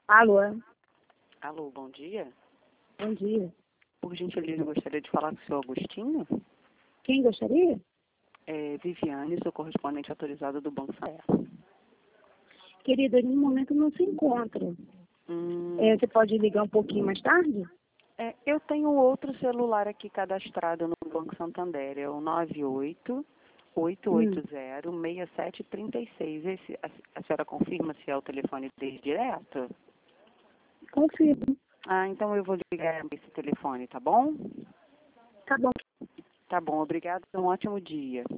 Alô, Alô, bom dia. bom dia. Por gentileza, eu gostaria de falar com o senhor Agostinho. Quem gostaria? Viviane, sou correspondente autorizado do Banco Saer. Querida, no momento não se encontra. Hum, Você pode ligar um pouquinho mais tarde? eu tenho outro celular aqui cadastrado no Banco Santander, é o 98-880-6736. A senhora confirma se é o telefone dele direto? Confirmo. Então eu vou ligar esse telefone, tá bom? Tá bom. Tá bom, obrigado, um ótimo dia.